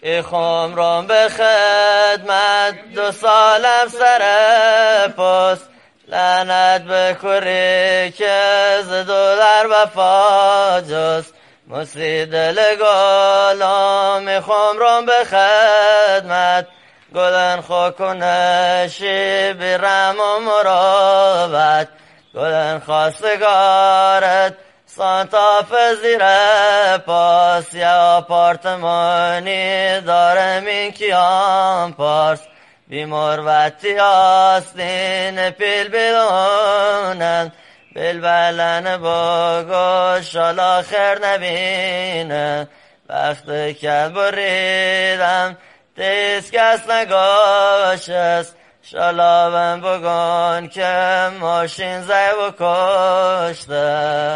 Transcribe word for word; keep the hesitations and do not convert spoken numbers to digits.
ای خمران به خدمت دو سالم سر پست، لعنت به کوری که ز دو در وفا جست. مصری دل گلام خمران به خدمت، گلن خوکنشی برم و مروت. گلن خواستگارت سانتاف زیر پاس، یا آپارتمانی دارم این کیان پارس. بی مروتی آستین پیل بیلونن، بیل بلن بگو شالا خیر نبینه. وقتی که بریدم تیز کس نگاشست، شالا بم بگون که ماشین زی و کشته.